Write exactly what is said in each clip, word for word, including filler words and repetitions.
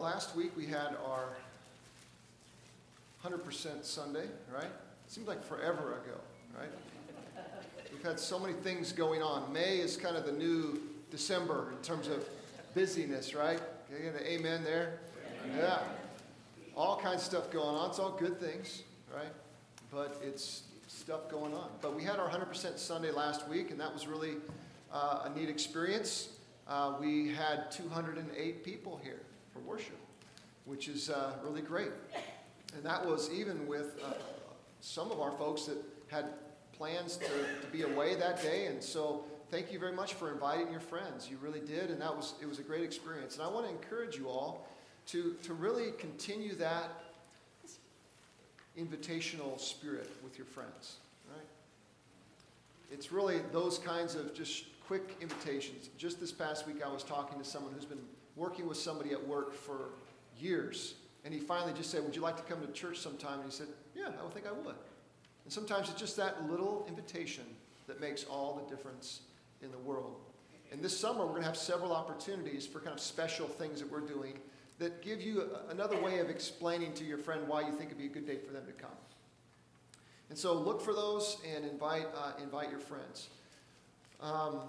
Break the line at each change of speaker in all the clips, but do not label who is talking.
last week we had our one hundred percent Sunday, right? It seems like forever ago, right? We've had so many things going on. May is kind of the new December in terms of busyness, right? Can I get an amen there? Yeah. All kinds of stuff going on. It's all good things, right? But it's stuff going on. But we had our one hundred percent Sunday last week, and that was really uh, a neat experience. Uh, we had two hundred eight people here for worship, which is uh, really great. And that was even with uh, some of our folks that had plans to, to be away that day. And so thank you very much for inviting your friends. You really did, and that was it was a great experience. And I want to encourage you all to, to really continue that invitational spirit with your friends, right? It's really those kinds of just quick invitations. Just this past week I was talking to someone who's been working with somebody at work for years, and he finally just said, "Would you like to come to church sometime?" And he said, "Yeah, I would think I would." And sometimes it's just that little invitation that makes all the difference in the world. And this summer we're going to have several opportunities for kind of special things that we're doing that give you another way of explaining to your friend why you think it'd be a good day for them to come. And so look for those and invite uh, invite your friends. Um,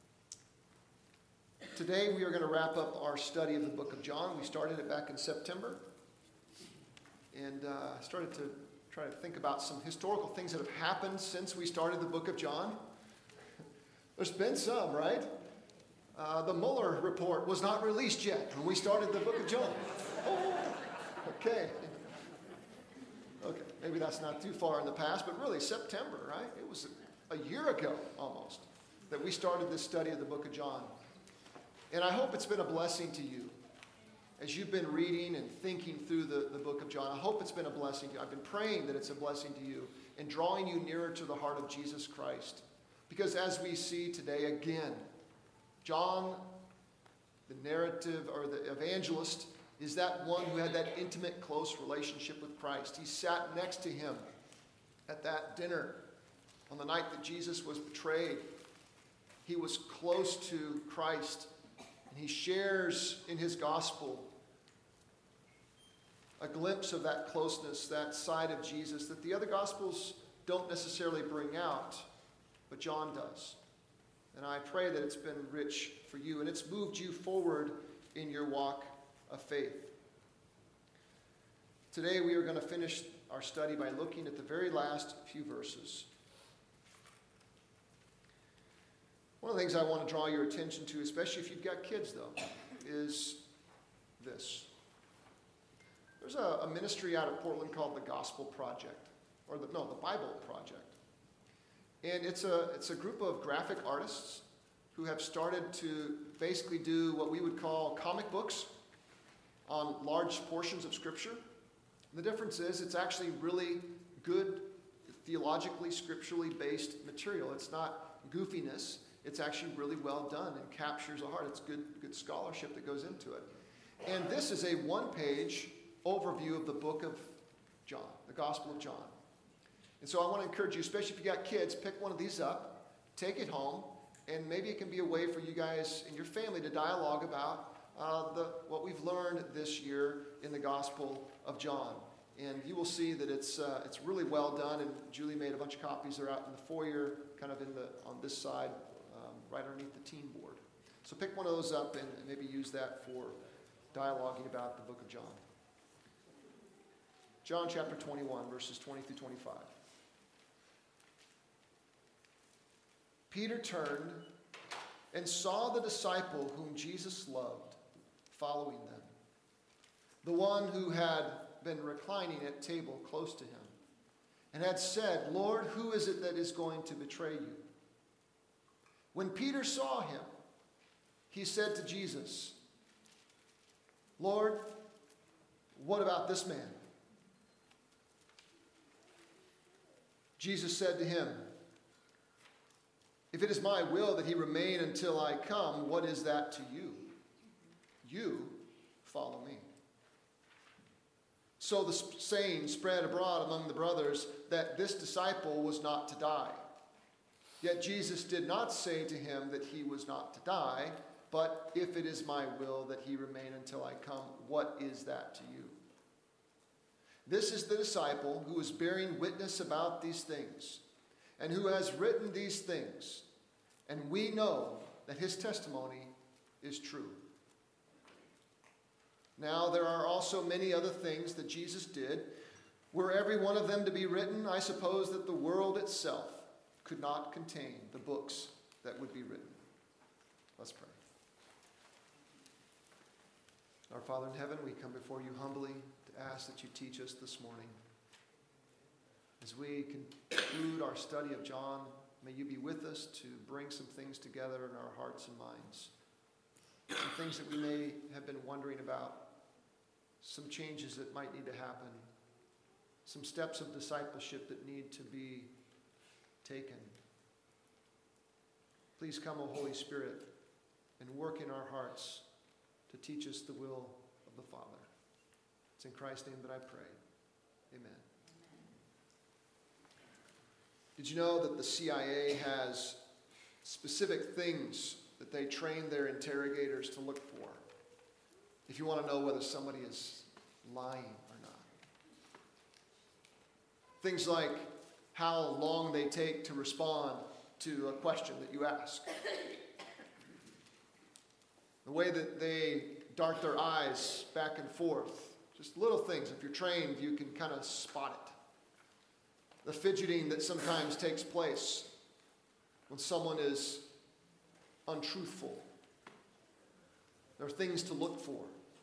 today we are going to wrap up our study of the book of John. We started it back in September, and uh, started to try to think about some historical things that have happened since we started the book of John. There's been some, right? Uh, the Mueller report was not released yet when we started the book of John. Oh, okay. Okay, maybe that's not too far in the past, but really September, right? It was a year ago almost that we started this study of the book of John. And I hope it's been a blessing to you as you've been reading and thinking through the, the book of John. I hope it's been a blessing to you. I've been praying that it's a blessing to you and drawing you nearer to the heart of Jesus Christ. Because as we see today again, John, the narrative or the evangelist, is that one who had that intimate, close relationship with Christ. He sat next to him at that dinner on the night that Jesus was betrayed. He was close to Christ, and he shares in his gospel a glimpse of that closeness, that side of Jesus that the other gospels don't necessarily bring out, but John does. And I pray that it's been rich for you and it's moved you forward in your walk of faith. Today we are going to finish our study by looking at the very last few verses. One of the things I want to draw your attention to, especially if you've got kids though, is this. There's a, a ministry out of Portland called the Gospel Project, or the, no, the Bible Project. And it's a it's a group of graphic artists who have started to basically do what we would call comic books on large portions of Scripture. And the difference is it's actually really good, theologically, scripturally based material. It's not goofiness. It's actually really well done and captures the heart. It's good, good scholarship that goes into it. And this is a one-page overview of the book of John, the Gospel of John. And so I want to encourage you, especially if you got kids, pick one of these up, take it home, and maybe it can be a way for you guys and your family to dialogue about uh, the what we've learned this year in the Gospel of John. And you will see that it's uh, it's really well done. And Julie made a bunch of copies. They're out in the foyer, kind of in the on this side, um, right underneath the team board. So pick one of those up and maybe use that for dialoguing about the book of John. John chapter twenty-one, verses twenty through twenty-five. Peter turned and saw the disciple whom Jesus loved following them, the one who had been reclining at table close to him, and had said, "Lord, who is it that is going to betray you?" When Peter saw him, he said to Jesus, "Lord, what about this man?" Jesus said to him, "If it is my will that he remain until I come, what is that to you? You follow me." So the saying spread abroad among the brothers that this disciple was not to die. Yet Jesus did not say to him that he was not to die, But if it is my will that he remain until I come, what is that to you? This is the disciple who is bearing witness about these things, and who has written these things, and we know that his testimony is true. Now there are also many other things that Jesus did. Were every one of them to be written, I suppose that the world itself could not contain the books that would be written. Let's pray. Our Father in heaven, we come before you humbly to ask that you teach us this morning. As we conclude our study of John, may you be with us to bring some things together in our hearts and minds. Some things that we may have been wondering about. Some changes that might need to happen. Some steps of discipleship that need to be taken. Please come, O Holy Spirit, and work in our hearts to teach us the will of the Father. It's in Christ's name that I pray. Amen. Did you know that the C I A has specific things that they train their interrogators to look for if you want to know whether somebody is lying or not? Things like how long they take to respond to a question that you ask. The way that they dart their eyes back and forth. Just little things. If you're trained, you can kind of spot it. The fidgeting that sometimes takes place when someone is untruthful. There are things to look for.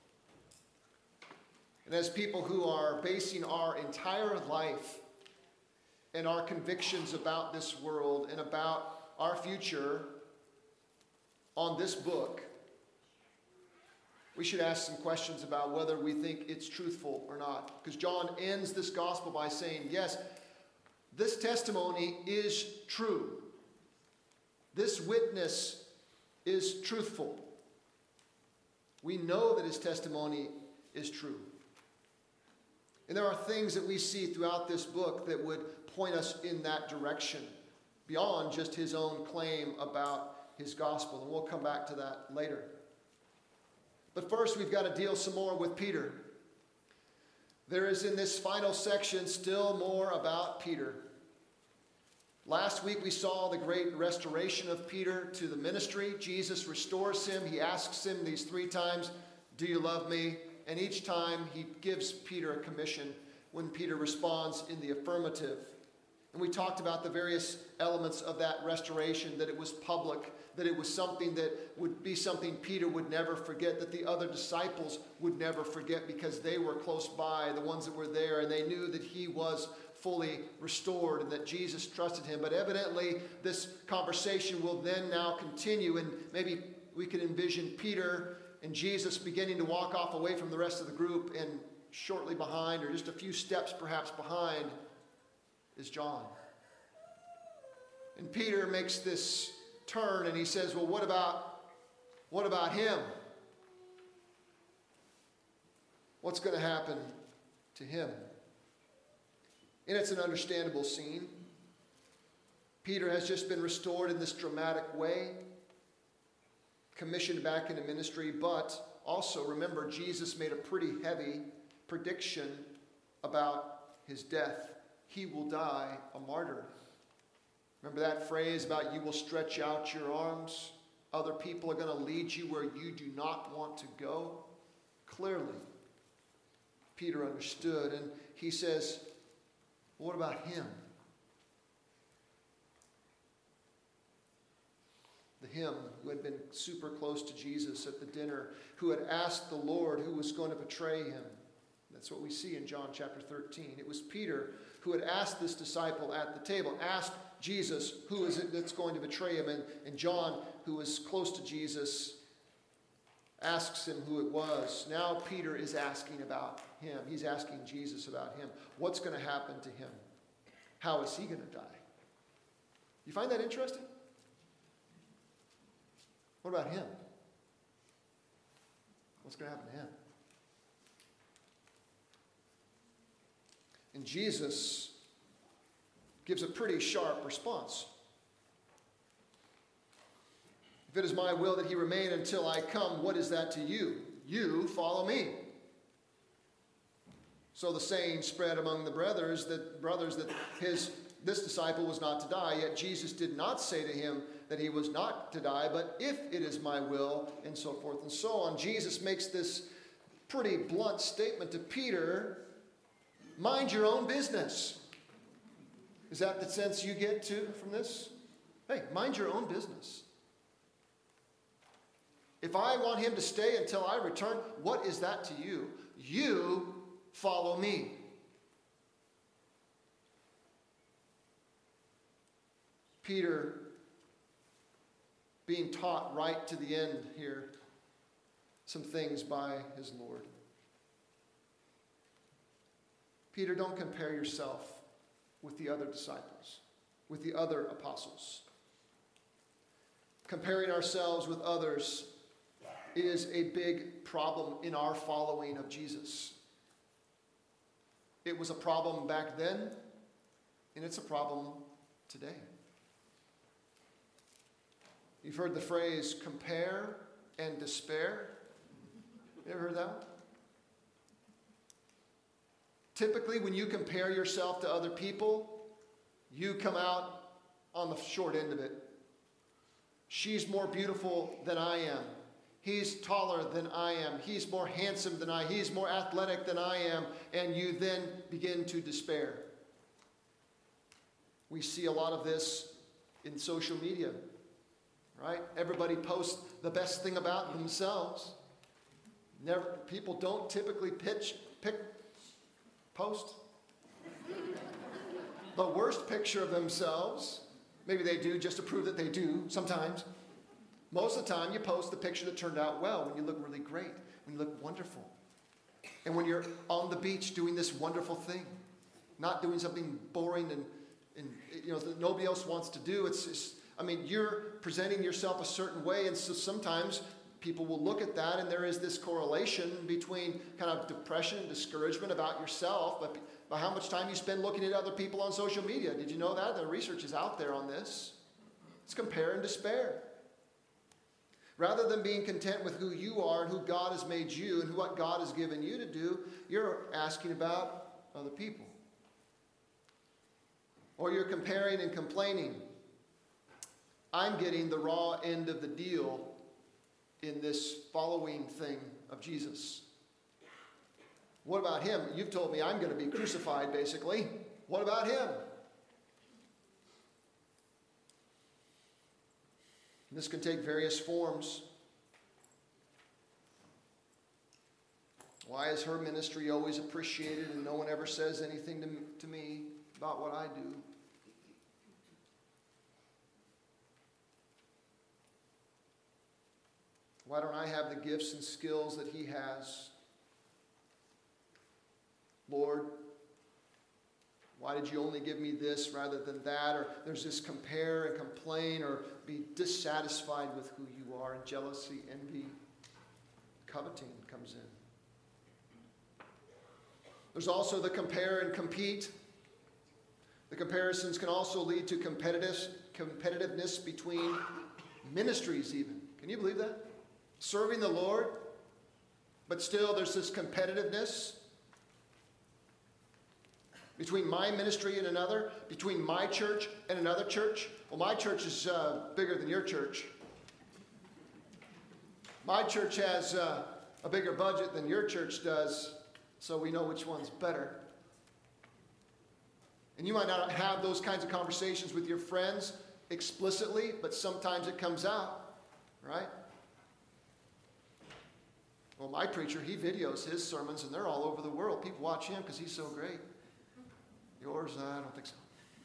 And as people who are basing our entire life and our convictions about this world and about our future on this book, we should ask some questions about whether we think it's truthful or not. Because John ends this gospel by saying, yes, this testimony is true. This witness is truthful. We know that his testimony is true. And there are things that we see throughout this book that would point us in that direction, beyond just his own claim about his gospel. And we'll come back to that later. But first, we've got to deal some more with Peter. There is in this final section still more about Peter. Last week we saw the great restoration of Peter to the ministry. Jesus restores him. He asks him these three times, "Do you love me?" And each time he gives Peter a commission when Peter responds in the affirmative. And we talked about the various elements of that restoration, that it was public, that it was something that would be something Peter would never forget, that the other disciples would never forget because they were close by, the ones that were there, and they knew that he was fully restored and that Jesus trusted him. But evidently, this conversation will then now continue, and maybe we can envision Peter and Jesus beginning to walk off away from the rest of the group, and shortly behind, or just a few steps perhaps behind, is John. And Peter makes this turn and he says, well, what about, what about him? What's going to happen to him? And it's an understandable scene. Peter has just been restored in this dramatic way, commissioned back into ministry, but also remember, Jesus made a pretty heavy prediction about his death. He will die a martyr. Remember that phrase about you will stretch out your arms? Other people are going to lead you where you do not want to go? Clearly, Peter understood, and he says, what about him? The him who had been super close to Jesus at the dinner, who had asked the Lord who was going to betray him. That's what we see in John chapter thirteen. It was Peter who had asked this disciple at the table, asked Jesus, who is it that's going to betray him? And, and John, who was close to Jesus, asks him who it was. Now Peter is asking about him. He's asking Jesus about him. What's going to happen to him? How is he going to die? You find that interesting? What about him? What's going to happen to him? And Jesus gives a pretty sharp response. If it is my will that he remain until I come, what is that to you? You follow me. So the saying spread among the brothers that brothers that his this disciple was not to die. Yet Jesus did not say to him that he was not to die, but if it is my will, and so forth and so on. Jesus makes this pretty blunt statement to Peter: mind your own business. Is that the sense you get too from this? Hey, mind your own business. If I want him to stay until I return, what is that to you? You follow me. Peter being taught right to the end here some things by his Lord. Peter, don't compare yourself with the other disciples, with the other apostles. Comparing ourselves with others is a big problem in our following of Jesus. It was a problem back then, and it's a problem today. You've heard the phrase compare and despair. You ever heard that one? Typically, when you compare yourself to other people, you come out on the short end of it. She's more beautiful than I am. He's taller than I am. He's more handsome than I. He's more athletic than I am. And you then begin to despair. We see a lot of this in social media, right? Everybody posts the best thing about themselves. Never, people don't typically pitch, pick, post the worst picture of themselves. Maybe they do just to prove that they do sometimes. Most of the time, you post the picture that turned out well, when you look really great, when you look wonderful. And when you're on the beach doing this wonderful thing, not doing something boring and, and you know, that nobody else wants to do. It's just, I mean, you're presenting yourself a certain way, and so sometimes people will look at that, and there is this correlation between kind of depression and discouragement about yourself, but by how much time you spend looking at other people on social media. Did you know that? The research is out there on this. It's compare and despair. Rather than being content with who you are and who God has made you and what God has given you to do, you're asking about other people. Or you're comparing and complaining. I'm getting the raw end of the deal in this following thing of Jesus. What about him? You've told me I'm going to be crucified, basically. What about him? And this can take various forms. Why is her ministry always appreciated and no one ever says anything to, to me about what I do? Why don't I have the gifts and skills that he has? Lord, why did you only give me this rather than that? Or there's this compare and complain or be dissatisfied with who you are, and jealousy, envy, coveting comes in. There's also the compare and compete. The comparisons can also lead to competitive, competitiveness between ministries even. Can you believe that? Serving the Lord, but still there's this competitiveness between my ministry and another, between my church and another church. Well, my church is uh, bigger than your church. My church has uh, a bigger budget than your church does, so we know which one's better. And you might not have those kinds of conversations with your friends explicitly, but sometimes it comes out, right? Well, my preacher, he videos his sermons, and they're all over the world. People watch him because he's so great. Yours, I don't think so.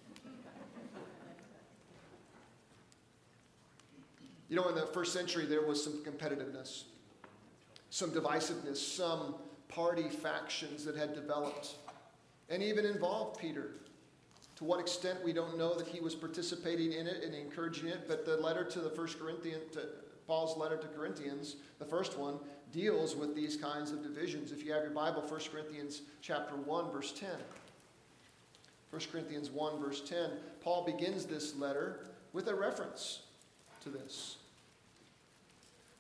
You know, in the first century, there was some competitiveness, some divisiveness, some party factions that had developed and even involved Peter. To what extent, we don't know that he was participating in it and encouraging it, but the letter to the First Corinthians, to Paul's letter to Corinthians, the first one, deals with these kinds of divisions. If you have your Bible, First Corinthians chapter one, verse ten. First Corinthians one, verse ten, Paul begins this letter with a reference to this.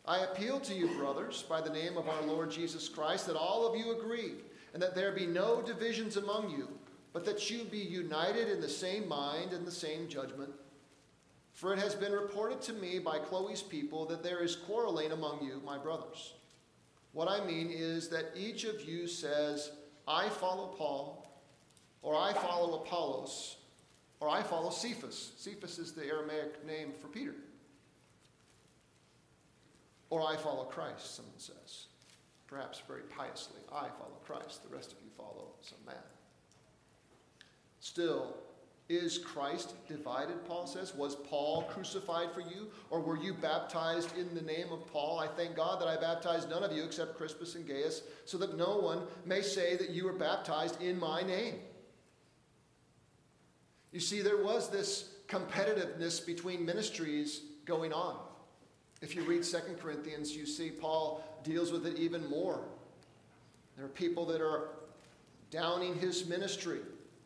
I appeal to you, brothers, by the name of our Lord Jesus Christ, that all of you agree, and that there be no divisions among you, but that you be united in the same mind and the same judgment. For it has been reported to me by Chloe's people that there is quarreling among you, my brothers. What I mean is that each of you says, I follow Paul, or I follow Apollos, or I follow Cephas. Cephas is the Aramaic name for Peter. Or I follow Christ, someone says. Perhaps very piously, I follow Christ. The rest of you follow some man. Still, is Christ divided, Paul says? Was Paul crucified for you? Or were you baptized in the name of Paul? I thank God that I baptized none of you except Crispus and Gaius, so that no one may say that you were baptized in my name. You see, there was this competitiveness between ministries going on. If you read Second Corinthians, you see Paul deals with it even more. There are people that are downing his ministry.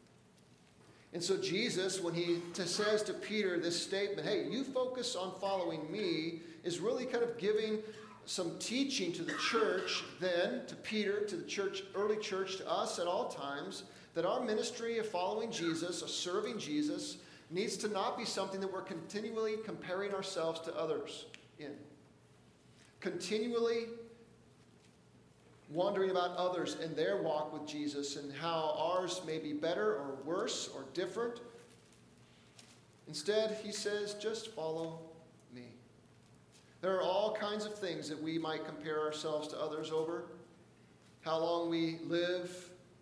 And so Jesus, when he t- says to Peter this statement, hey, you focus on following me, is really kind of giving some teaching to the church then, to Peter, to the church, early church, to us at all times, that our ministry of following Jesus, of serving Jesus, needs to not be something that we're continually comparing ourselves to others in. Continually wondering about others and their walk with Jesus and how ours may be better or worse or different. Instead, he says, just follow me. There are all kinds of things that we might compare ourselves to others over. How long we live,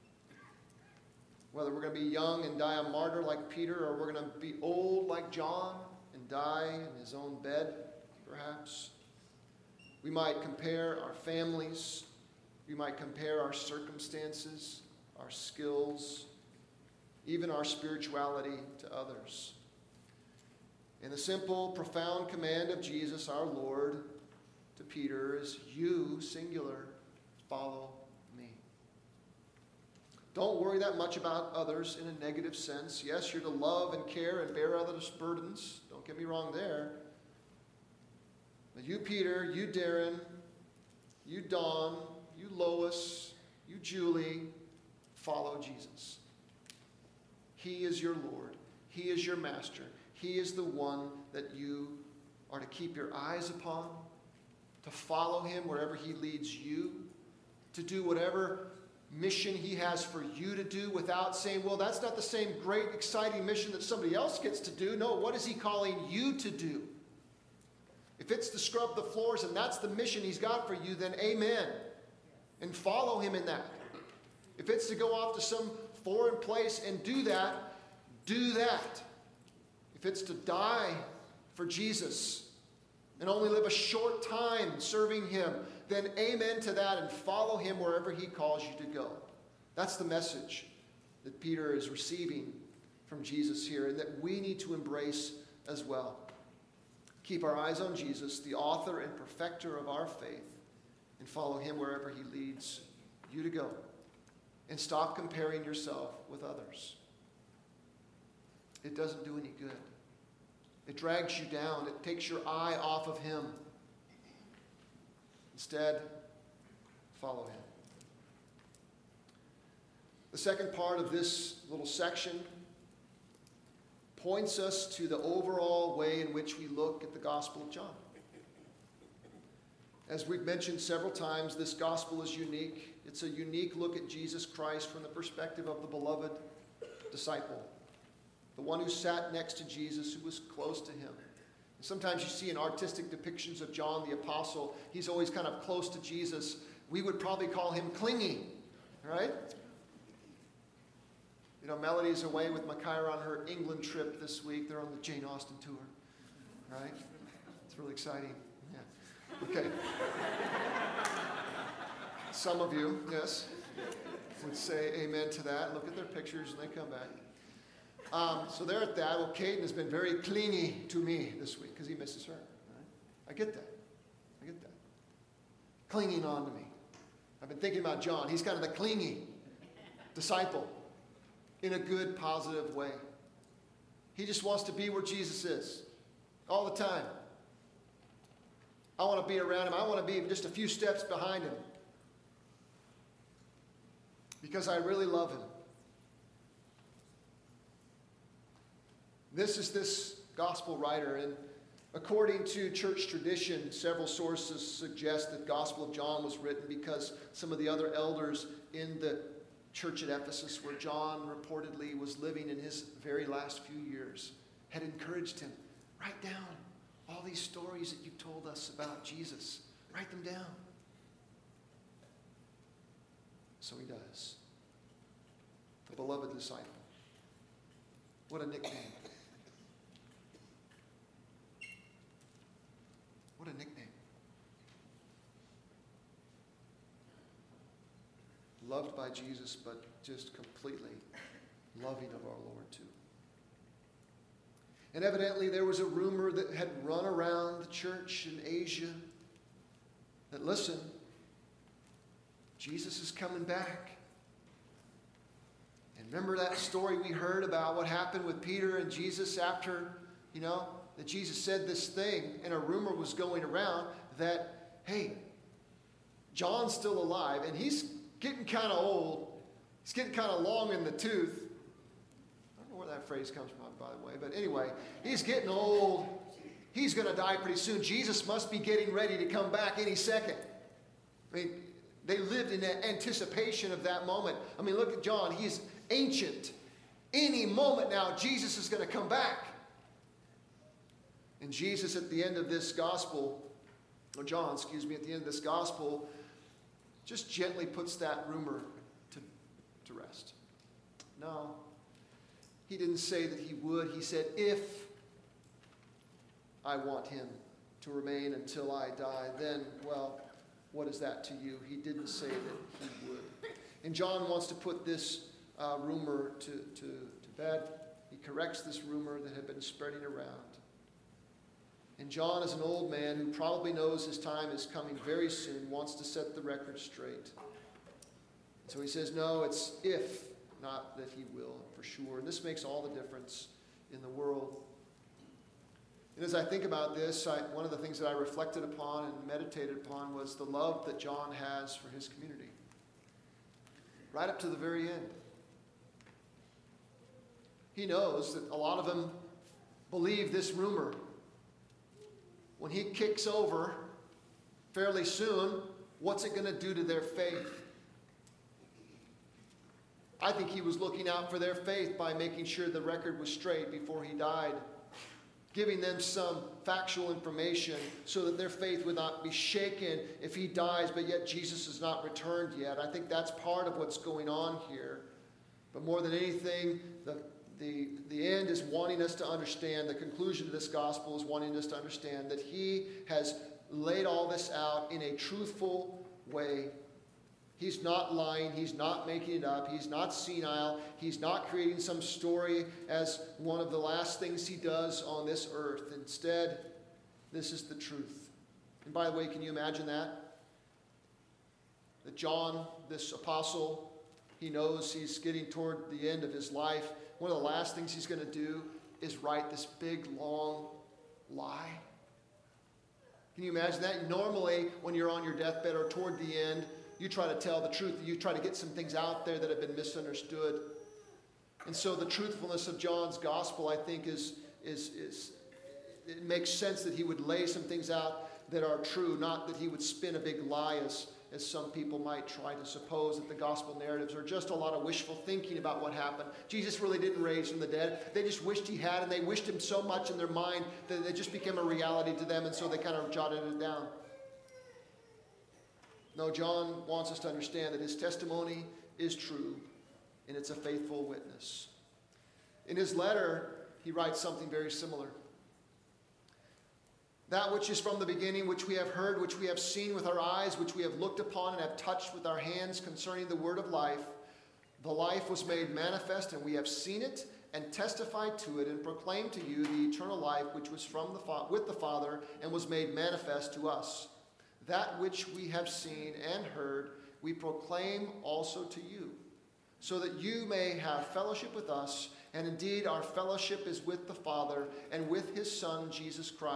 whether we're going to be young and die a martyr like Peter, or we're going to be old like John and die in his own bed, perhaps. We might compare our families. We might compare our circumstances, our skills, even our spirituality to others. And the simple, profound command of Jesus, our Lord, to Peter is, you, singular, follow me. Don't worry that much about others in a negative sense. Yes, you're to love and care and bear others' burdens. Don't get me wrong there. But you, Peter, you, Darren, you, Dawn, you, Lois, you, Julie, follow Jesus. He is your Lord. He is your master. He is the one that you are to keep your eyes upon, to follow him wherever he leads you, to do whatever mission he has for you to do without saying, well, that's not the same great, exciting mission that somebody else gets to do. No, what is he calling you to do? If it's to scrub the floors and that's the mission he's got for you, then amen. And follow him in that. If it's to go off to some foreign place and do that, do that. If it's to die for Jesus and only live a short time serving him, then amen to that and follow him wherever he calls you to go. That's the message that Peter is receiving from Jesus here, and that we need to embrace as well. Keep our eyes on Jesus, the author and perfecter of our faith, and follow him wherever he leads you to go. And stop comparing yourself with others. It doesn't do any good. It drags you down. It takes your eye off of him. Instead, follow him. The second part of this little section points us to the overall way in which we look at the Gospel of John. As we've mentioned several times, this gospel is unique. It's a unique look at Jesus Christ from the perspective of the beloved disciple, the one who sat next to Jesus, who was close to him. And sometimes you see in artistic depictions of John the Apostle, he's always kind of close to Jesus. We would probably call him clingy, right? You know, Melody's away with Makaira on her England trip this week. They're on the Jane Austen tour, right? It's really exciting. Yeah. Okay. Some of you, yes, would say amen to that. Look at their pictures and they come back. Um, so they're at that. Well, Caden has been very clingy to me this week because he misses her. Right? I get that. I get that. Clinging on to me. I've been thinking about John. He's kind of the clingy disciple in a good, positive way. He just wants to be where Jesus is all the time. I want to be around him. I want to be just a few steps behind him. Because I really love him. This is this gospel writer, and according to church tradition, several sources suggest that the Gospel of John was written because some of the other elders in the church at Ephesus, where John reportedly was living in his very last few years, had encouraged him, write down all these stories that you've told us about Jesus. Write them down. So he does. The beloved disciple. What a nickname. What a nickname. Loved by Jesus, but just completely loving of our Lord too. And evidently there was a rumor that had run around the church in Asia that, listen, Jesus is coming back. And remember that story we heard about what happened with Peter and Jesus after, you know, that Jesus said this thing, and a rumor was going around that, hey, John's still alive, and he's getting kind of old. He's getting kind of long in the tooth. I don't know where that phrase comes from, by the way, but anyway, he's getting old. He's going to die pretty soon. Jesus must be getting ready to come back any second. I mean, they lived in anticipation of that moment. I mean, look at John. He's ancient. Any moment now, Jesus is going to come back. And Jesus at the end of this gospel, or John, excuse me, at the end of this gospel, just gently puts that rumor to, to rest. No, he didn't say that he would. He said, if I want him to remain until I die, then, well, what is that to you? He didn't say that he would. And John wants to put this uh, rumor to, to, to bed. He corrects this rumor that had been spreading around. And John, as an old man who probably knows his time is coming very soon, wants to set the record straight. So he says, no, it's if, not that he will, for sure. And this makes all the difference in the world. And as I think about this, I, one of the things that I reflected upon and meditated upon was the love that John has for his community. Right up to the very end. He knows that a lot of them believe this rumor. When he kicks over fairly soon, what's it going to do to their faith? I think he was looking out for their faith by making sure the record was straight before he died, giving them some factual information so that their faith would not be shaken if he dies, but yet Jesus has not returned yet. I think that's part of what's going on here. But more than anything, the The, the end is wanting us to understand, the conclusion of this gospel is wanting us to understand that he has laid all this out in a truthful way. He's not lying. He's not making it up. He's not senile. He's not creating some story as one of the last things he does on this earth. Instead, this is the truth. And by the way, can you imagine that? That John, this apostle, he knows he's getting toward the end of his life. One of the last things he's going to do is write this big, long lie. Can you imagine that? Normally, when you're on your deathbed or toward the end, you try to tell the truth. You try to get some things out there that have been misunderstood. And so the truthfulness of John's gospel, I think, is, is, is it makes sense that he would lay some things out that are true, not that he would spin a big lie as as some people might try to suppose that the gospel narratives are just a lot of wishful thinking about what happened. Jesus really didn't raise from the dead. They just wished he had, and they wished him so much in their mind that it just became a reality to them, and so they kind of jotted it down. No, John wants us to understand that his testimony is true, and it's a faithful witness. In his letter, he writes something very similar. That which is from the beginning, which we have heard, which we have seen with our eyes, which we have looked upon and have touched with our hands concerning the word of life. The life was made manifest, and we have seen it and testified to it and proclaimed to you the eternal life which was from the fa- with the Father and was made manifest to us. That which we have seen and heard, we proclaim also to you, so that you may have fellowship with us. And indeed, our fellowship is with the Father and with his Son, Jesus Christ.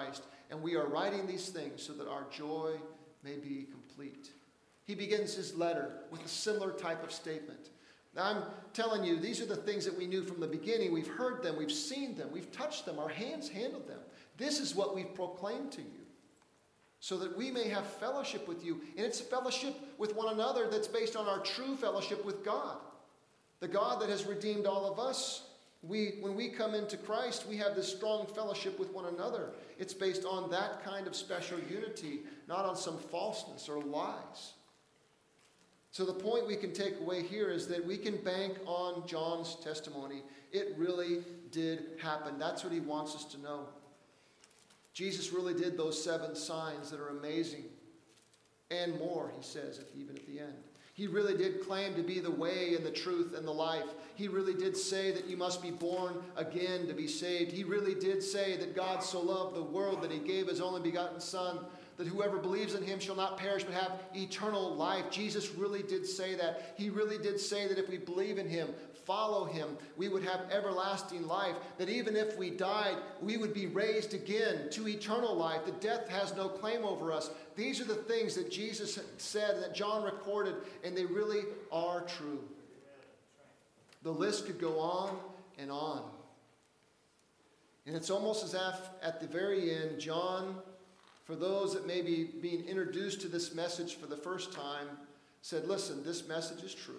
And we are writing these things so that our joy may be complete. He begins his letter with a similar type of statement. Now, I'm telling you, these are the things that we knew from the beginning. We've heard them, we've seen them, we've touched them, our hands handled them. This is what we've proclaimed to you, so that we may have fellowship with you. And it's fellowship with one another that's based on our true fellowship with God. The God that has redeemed all of us. We, when we come into Christ, we have this strong fellowship with one another. It's based on that kind of special unity, not on some falseness or lies. So the point we can take away here is that we can bank on John's testimony. It really did happen. That's what he wants us to know. Jesus really did those seven signs that are amazing. And more, he says, even at the end. He really did claim to be the way and the truth and the life. He really did say that you must be born again to be saved. He really did say that God so loved the world that he gave his only begotten Son, that whoever believes in him shall not perish but have eternal life. Jesus really did say that. He really did say that if we believe in him, follow him, we would have everlasting life. That even if we died, we would be raised again to eternal life. That death has no claim over us. These are the things that Jesus said, that John recorded, and they really are true. The list could go on and on. And it's almost as if at the very end, John, for those that may be being introduced to this message for the first time, said, listen, this message is true.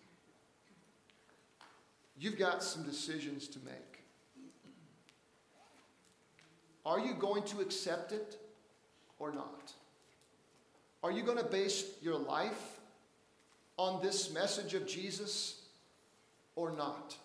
You've got some decisions to make. Are you going to accept it or not? Are you going to base your life on this message of Jesus or not?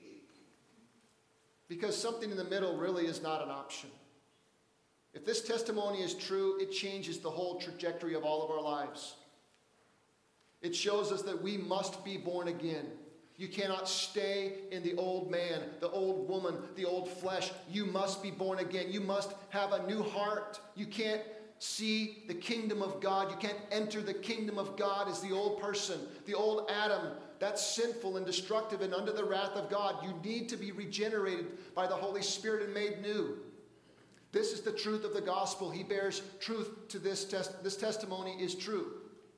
Because something in the middle really is not an option. If this testimony is true, it changes the whole trajectory of all of our lives. It shows us that we must be born again. You cannot stay in the old man, the old woman, the old flesh. You must be born again. You must have a new heart. You can't see the kingdom of God. You can't enter the kingdom of God as the old person, the old Adam. That's sinful and destructive and under the wrath of God. You need to be regenerated by the Holy Spirit and made new. This is the truth of the gospel. He bears truth to this test. This testimony is true.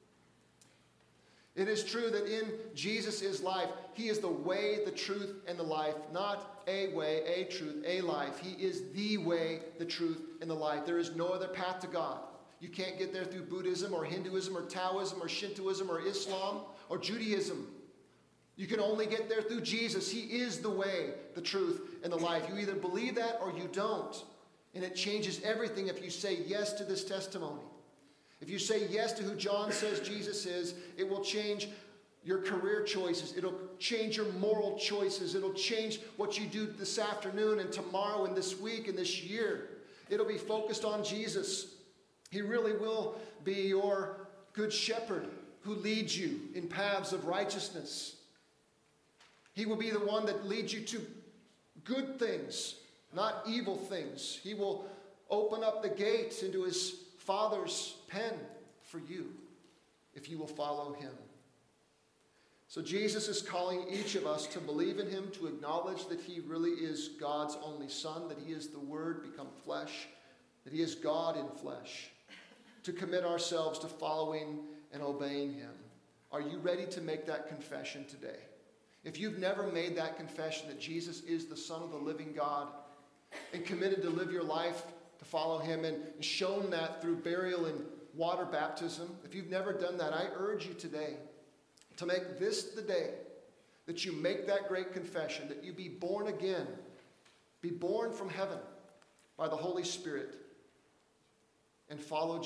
It is true that in Jesus is life. He is the way, the truth, and the life. Not a way, a truth, a life. He is the way, the truth, and the life. There is no other path to God. You can't get there through Buddhism or Hinduism or Taoism or Shintoism or Islam or Judaism. You can only get there through Jesus. He is the way, the truth, and the life. You either believe that or you don't. And it changes everything if you say yes to this testimony. If you say yes to who John says Jesus is, it will change your career choices. It'll change your moral choices. It'll change what you do this afternoon and tomorrow and this week and this year. It'll be focused on Jesus. He really will be your good shepherd who leads you in paths of righteousness. He will be the one that leads you to good things, not evil things. He will open up the gates into his Father's pen for you if you will follow him. So Jesus is calling each of us to believe in him, to acknowledge that he really is God's only Son, that he is the Word become flesh, that he is God in flesh, to commit ourselves to following and obeying him. Are you ready to make that confession today? If you've never made that confession that Jesus is the Son of the living God and committed to live your life to follow him and shown that through burial and water baptism, if you've never done that, I urge you today to make this the day that you make that great confession, that you be born again, be born from heaven by the Holy Spirit, and follow Jesus.